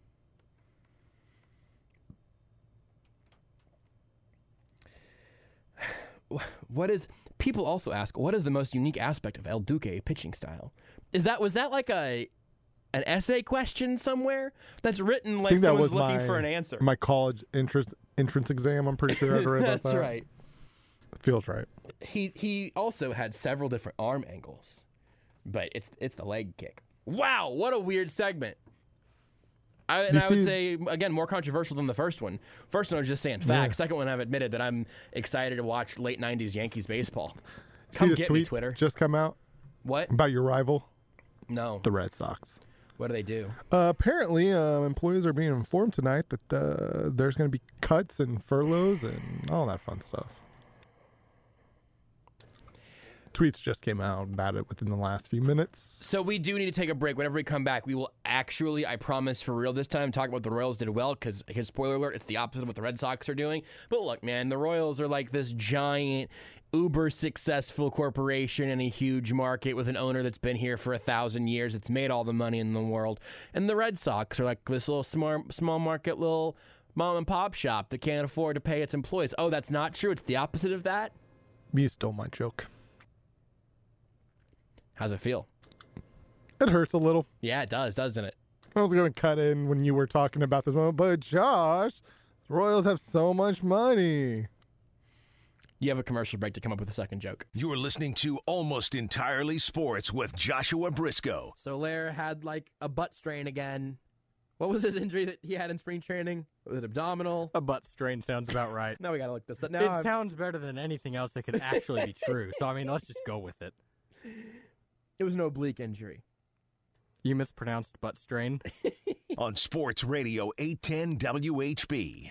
What is people also ask? What is the most unique aspect of El Duque pitching style? Is that was that like a an essay question somewhere that's written I like think that someone's was looking my, for an answer? my college entrance entrance exam. I'm pretty sure I ever read about That's that. right. Feels right. He he also had several different arm angles, but it's it's the leg kick. Wow, what a weird segment. I, and You I would see- say, again, more controversial than the first one. First one, I was just saying facts. Second one, I've admitted that I'm excited to watch late nineties Yankees baseball. Come See this get tweet me, Twitter. just come out What? about your rival, No. the Red Sox. What do they do? Uh, apparently, uh, employees are being informed tonight that uh, there's going to be cuts and furloughs and all that fun stuff. Tweets just came out about it within the last few minutes. So we do need to take a break. Whenever we come back, we will actually, I promise for real this time, talk about what the Royals did well, because, his spoiler alert, it's the opposite of what the Red Sox are doing. But look, man, the Royals are like this giant, uber successful corporation in a huge market with an owner that's been here for a thousand years. It's made all the money in the world. And the Red Sox are like this little small, small market little mom and pop shop that can't afford to pay its employees. Oh, that's not true. It's the opposite of that. You stole my joke. How's it feel? It hurts a little. Yeah, it does, doesn't it? I was going to cut in when you were talking about this moment, but Josh, the Royals have so much money. You have a commercial break to come up with a second joke. You're listening to Almost Entirely Sports with Joshua Briscoe. So Lair had like a butt strain again. What was his injury that he had in spring training? Was it abdominal? A butt strain sounds about right. Now we gotta look this up. It Now I'm- sounds better than anything else that could actually be true. So, I mean, let's just go with it. it was an oblique injury. You mispronounced butt strain. on Sports Radio eight ten W H B.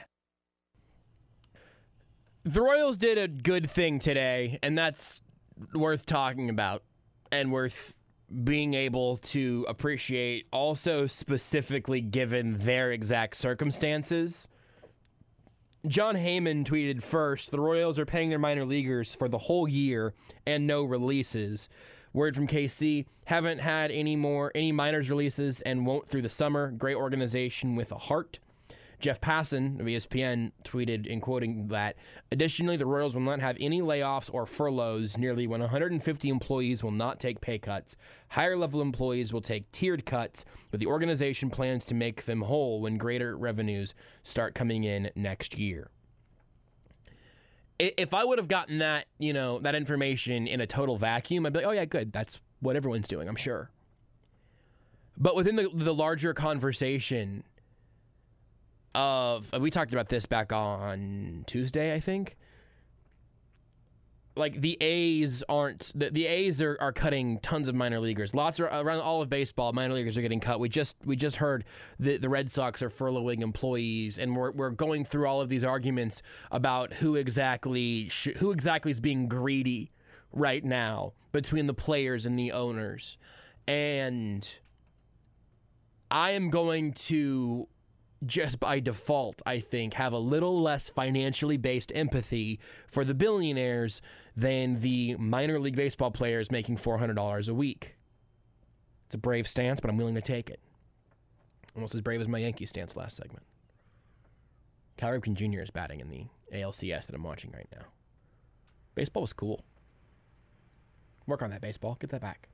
The Royals did a good thing today, and that's worth talking about and worth being able to appreciate, also specifically given their exact circumstances. John Heyman tweeted first, the Royals are paying their minor leaguers for the whole year and no releases. Word from K C, haven't had any more any minors releases and won't through the summer. Great organization with a heart. Jeff Passan of E S P N tweeted in quoting that, additionally, the Royals will not have any layoffs or furloughs. Nearly one hundred fifty employees will not take pay cuts. Higher-level employees will take tiered cuts, but the organization plans to make them whole when greater revenues start coming in next year. If I would have gotten that, you know, that information in a total vacuum, I'd be like, oh, yeah, good. That's what everyone's doing, I'm sure. But within the, the larger conversation of, we talked about this back on Tuesday, I think. Like, the A's aren't, the, the A's are, are cutting tons of minor leaguers. Lots of, around all of baseball, minor leaguers are getting cut. We just we just heard the, the Red Sox are furloughing employees, and we're we're going through all of these arguments about who exactly sh- who exactly is being greedy right now between the players and the owners. And I am going to, just by default, I think, have a little less financially based empathy for the billionaires than the minor league baseball players making four hundred dollars a week. It's a brave stance, but I'm willing to take it. Almost as brave as my Yankees stance last segment. Cal Ripken Junior is batting in the A L C S that I'm watching right now. Baseball was cool. Work on that, baseball. Get that back.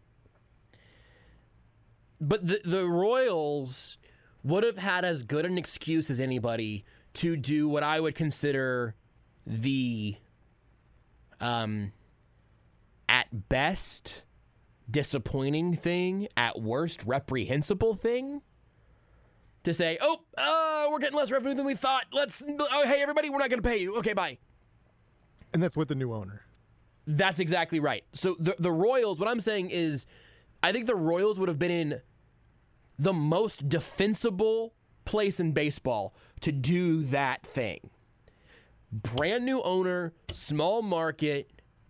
But the, the Royals would have had as good an excuse as anybody to do what I would consider the, um, at best, disappointing thing, at worst, reprehensible thing. To say, oh, uh, we're getting less revenue than we thought. Let's, oh, hey, everybody, we're not going to pay you. Okay, bye. And that's with the new owner. That's exactly right. So the the Royals, what I'm saying is, I think the Royals would have been in the most defensible place in baseball to do that thing. Brand new owner, small market,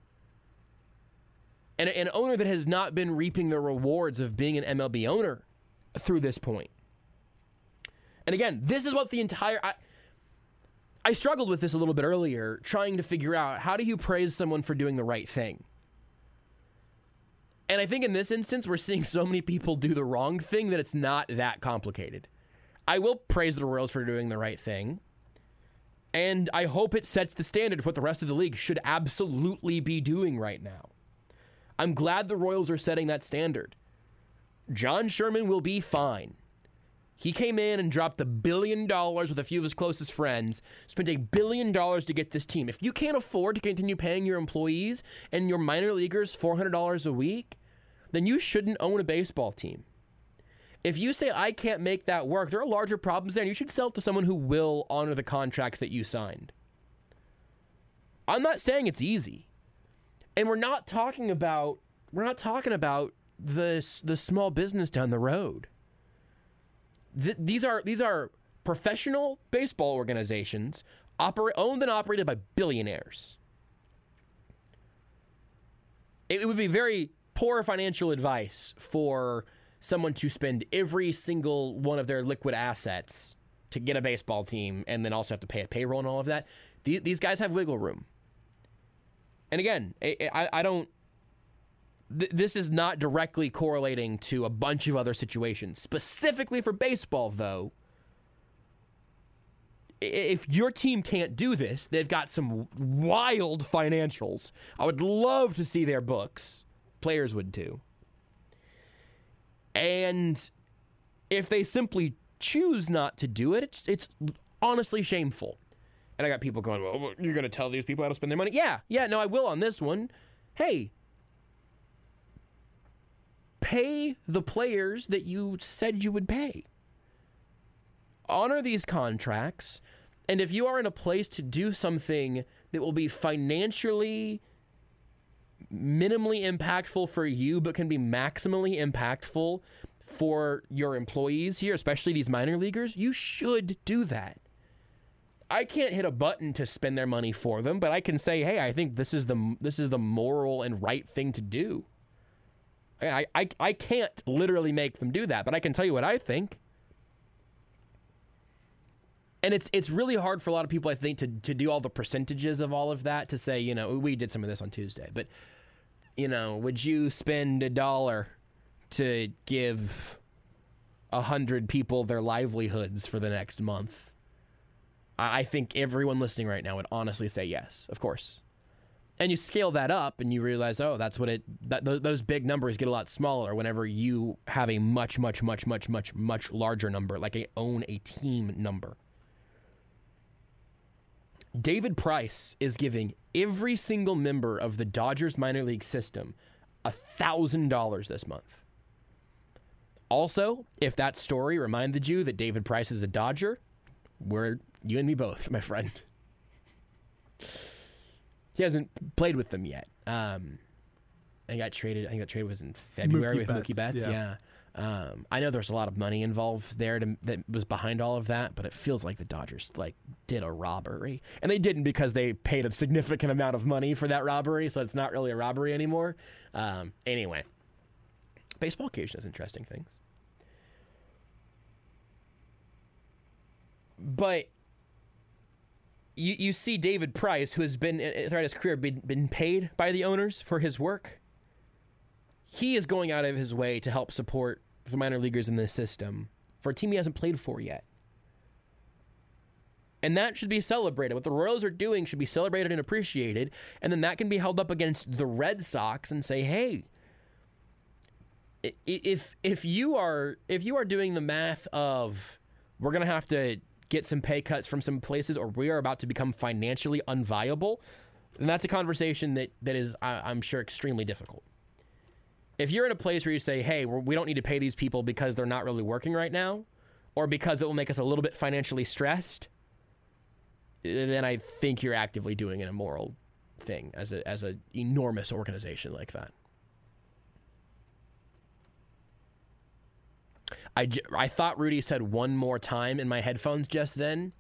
and an owner that has not been reaping the rewards of being an M L B owner through this point. And again, this is what the entire... I, I struggled with this a little bit earlier, trying to figure out, how do you praise someone for doing the right thing? And I think in this instance, we're seeing so many people do the wrong thing that it's not that complicated. I will praise the Royals for doing the right thing. And I hope it sets the standard for what the rest of the league should absolutely be doing right now. I'm glad the Royals are setting that standard. John Sherman will be fine. He came in and dropped a billion dollars with a few of his closest friends, spent a billion dollars to get this team. If you can't afford to continue paying your employees and your minor leaguers four hundred dollars a week, then you shouldn't own a baseball team. If you say, I can't make that work, there are larger problems there, and you should sell it to someone who will honor the contracts that you signed. I'm not saying it's easy. And we're not talking about, we're not talking about the, the small business down the road. Th- these are these are professional baseball organizations oper- owned and operated by billionaires. It, it would be very poor financial advice for someone to spend every single one of their liquid assets to get a baseball team and then also have to pay a payroll and all of that. These, these guys have wiggle room. And again, I, I, I don't... This is not directly correlating to a bunch of other situations. Specifically for baseball, though, if your team can't do this, they've got some wild financials. I would love to see their books. Players would too. And if they simply choose not to do it, it's it's honestly shameful. And I got people going, well, you're going to tell these people how to spend their money? Yeah, yeah, no, I will on this one. Hey, pay the players that you said you would pay. Honor these contracts, and if you are in a place to do something that will be financially minimally impactful for you but can be maximally impactful for your employees here, especially these minor leaguers, you should do that. I can't hit a button to spend their money for them, but I can say, hey, I think this is the this is the moral and right thing to do. I, I, I can't literally make them do that, but I can tell you what I think. And it's it's really hard for a lot of people, I think, to, to do all the percentages of all of that, to say, you know, we did some of this on Tuesday, but, you know, would you spend a dollar to give a hundred people their livelihoods for the next month? I think everyone listening right now would honestly say yes, of course. And you scale that up and you realize, oh, that's what it, that, th- those big numbers get a lot smaller whenever you have a much, much, much, much, much, much larger number, like a own a team number. David Price is giving every single member of the Dodgers minor league system one thousand dollars this month. Also, if that story reminded you that David Price is a Dodger, we're you and me both, my friend. He hasn't played with them yet. Um, and got traded. I think that trade was in February Mookie with Betts, Mookie Betts. yeah. Yeah. Um, I know there's a lot of money involved there to, that was behind all of that, but it feels like the Dodgers like did a robbery, and they didn't because they paid a significant amount of money for that robbery, so it's not really a robbery anymore. Um, anyway, baseball occasion has interesting things, but. You you see David Price, who has been throughout his career been, been paid by the owners for his work. He is going out of his way to help support the minor leaguers in this system for a team he hasn't played for yet. And that should be celebrated. What the Royals are doing should be celebrated and appreciated. And then that can be held up against the Red Sox and say, hey, if if you are if you are doing the math of we're going to have to get some pay cuts from some places, or we are about to become financially unviable, then that's a conversation that, that is, I'm sure, extremely difficult. If you're in a place where you say, hey, we're, we don't need to pay these people because they're not really working right now, or because it will make us a little bit financially stressed, then I think you're actively doing an immoral thing as a as an enormous organization like that. I, I thought Rudy said one more time in my headphones just then,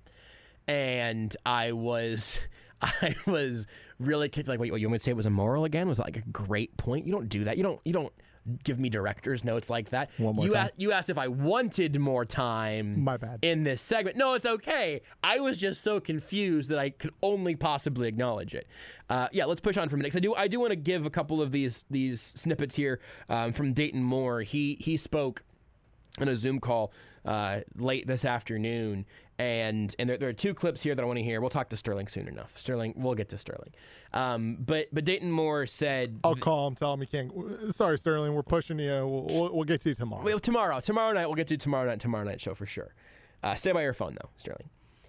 and I was I was really like, wait, what, you want me to say it was immoral again? Was that like a great point? You don't do that. You don't you don't give me director's notes like that. One more you time. A- you asked if I wanted more time. My bad. In this segment. No, it's okay. I was just so confused that I could only possibly acknowledge it. Uh, yeah, let's push on for a minute. 'Cause I do I do want to give a couple of these these snippets here um, from Dayton Moore. He he spoke on a Zoom call uh, late this afternoon, and and there, there are two clips here that I want to hear. We'll talk to Sterling soon enough. Sterling, we'll get to Sterling. Um, but but Dayton Moore said, I'll call him, tell him he can't. Sorry, Sterling, we're pushing you. We'll, we'll, we'll get to you tomorrow. Well, tomorrow, tomorrow night, we'll get to tomorrow night, tomorrow night show for sure. Uh, stay by your phone though, Sterling.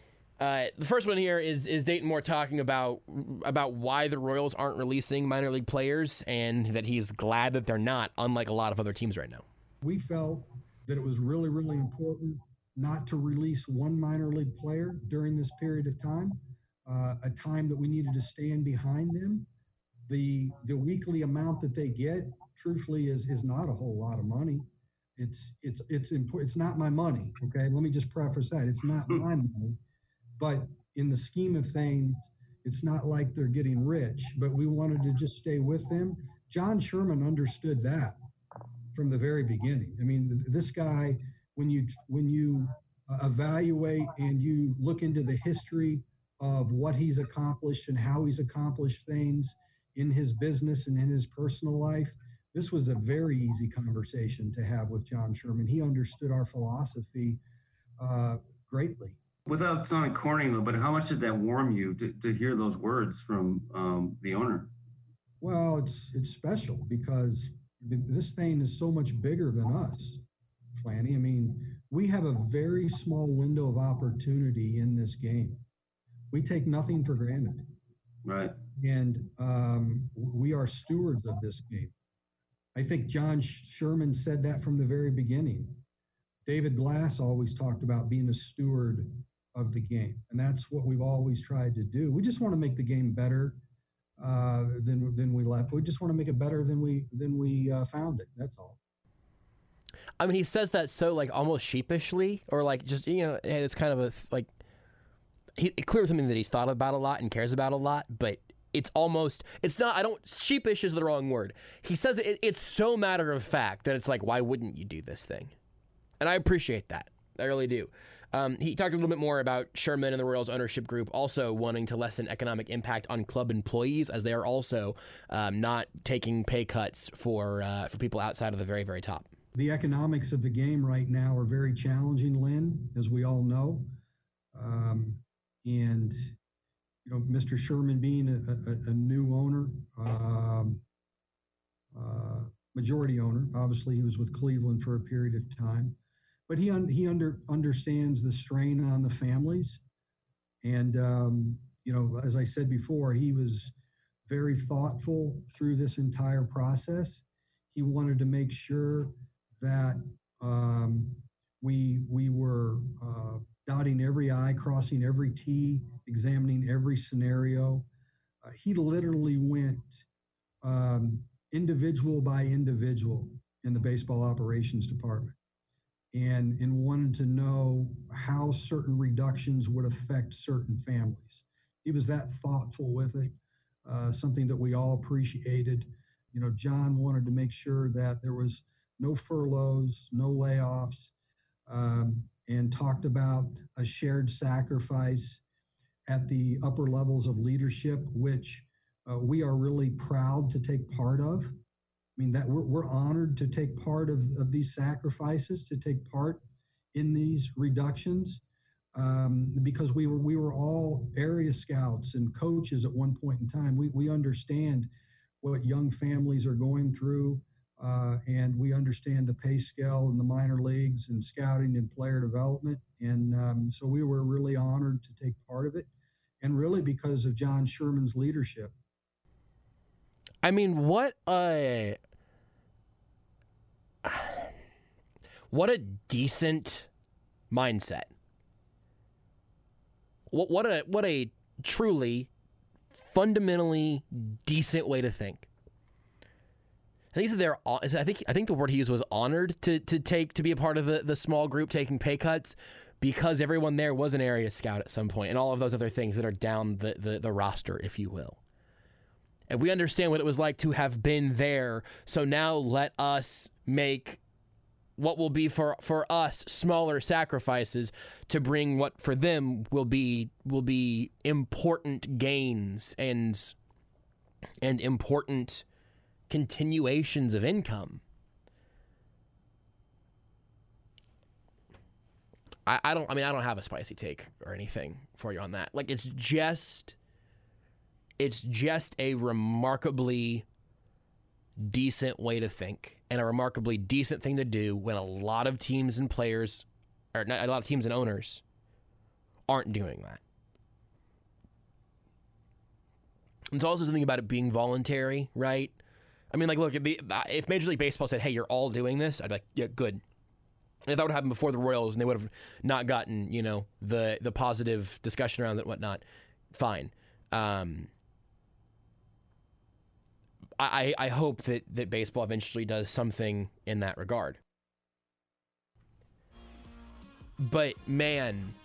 Uh, the first one here is is Dayton Moore talking about about why the Royals aren't releasing minor league players, and that he's glad that they're not, unlike a lot of other teams right now. We felt that it was really, really important not to release one minor league player during this period of time, uh, a time that we needed to stand behind them. The the weekly amount that they get, truthfully, is is not a whole lot of money. It's it's it's important. It's not my money. Okay, let me just preface that it's not my money, but in the scheme of things, it's not like they're getting rich. But we wanted to just stay with them. John Sherman understood that from the very beginning. I mean, this guy, when you when you evaluate and you look into the history of what he's accomplished and how he's accomplished things in his business and in his personal life, this was a very easy conversation to have with John Sherman. He understood our philosophy uh, greatly. Without sounding corny, though, but how much did that warm you to, to hear those words from um, the owner? Well, it's it's special because this thing is so much bigger than us, Flanny. I mean, we have a very small window of opportunity in this game. We take nothing for granted. Right. And um, we are stewards of this game. I think John Sherman said that from the very beginning. David Glass always talked about being a steward of the game. And that's what we've always tried to do. We just want to make the game better uh, than than we left. We just want to make it better than we than we uh, found it. That's all. I mean, he says that so like almost sheepishly, or like just, you know, it's kind of a like he it clearly something that he's thought about a lot and cares about a lot, but it's almost it's not. I don't sheepish is the wrong word. He says it, it's so matter of fact that it's like, why wouldn't you do this thing? And I appreciate that. I really do. Um, he talked a little bit more about Sherman and the Royals ownership group also wanting to lessen economic impact on club employees, as they are also um, not taking pay cuts for uh, for people outside of the very, very top. The economics of the game right now are very challenging, Lynn, as we all know. Um, and, you know, Mister Sherman being a, a, a new owner, um, uh, majority owner, obviously he was with Cleveland for a period of time. But he un, he under understands the strain on the families, and um, you know, as I said before, he was very thoughtful through this entire process. He wanted to make sure that um, we we were uh, dotting every I, crossing every T, examining every scenario. Uh, he literally went um, individual by individual in the baseball operations department. And, and wanted to know how certain reductions would affect certain families. He was that thoughtful with it, uh, something that we all appreciated. You know, John wanted to make sure that there was no furloughs, no layoffs, um, and talked about a shared sacrifice at the upper levels of leadership, which uh, we are really proud to take part of. I mean, that we're, we're honored to take part of, of these sacrifices, to take part in these reductions, um, because we were we were all area scouts and coaches at one point in time. We we understand what young families are going through, uh, and we understand the pay scale in the minor leagues and scouting and player development. And um, so we were really honored to take part of it, and really because of John Sherman's leadership. I mean, what a what a decent mindset. What what a what a truly fundamentally decent way to think. I think they're. I think I think the word he used was honored to to take to be a part of the, the small group taking pay cuts, because everyone there was an area scout at some point, and all of those other things that are down the, the, the roster, if you will. And we understand what it was like to have been there. So now let us make what will be for, for us smaller sacrifices to bring what for them will be will be important gains and and important continuations of income. I, I don't I mean I don't have a spicy take or anything for you on that. Like it's just It's just a remarkably decent way to think and a remarkably decent thing to do when a lot of teams and players, or not, a lot of teams and owners aren't doing that. It's also something about it being voluntary, right? I mean, like, look, if Major League Baseball said, hey, you're all doing this, I'd be like, yeah, good. And if that would happen before the Royals and they would have not gotten, you know, the, the positive discussion around it and whatnot, fine. Um... I, I hope that, that baseball eventually does something in that regard. But man,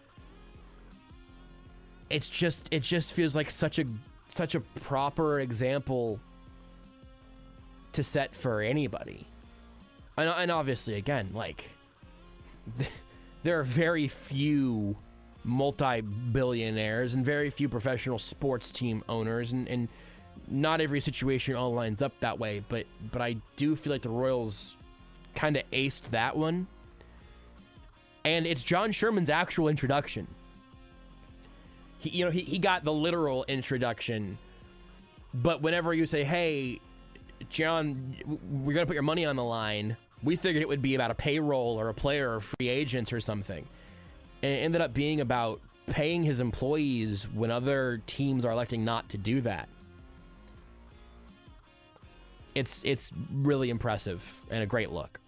it's just it just feels like such a such a proper example to set for anybody. And, and obviously, again, like there are very few multi-billionaires and very few professional sports team owners, and, and not every situation all lines up that way, but but I do feel like the Royals kind of aced that one. And it's John Sherman's actual introduction. He, you know, he, he got the literal introduction, but whenever you say, hey, John, we're going to put your money on the line, we figured it would be about a payroll or a player or free agents or something. And it ended up being about paying his employees when other teams are electing not to do that. It's it's really impressive and a great look.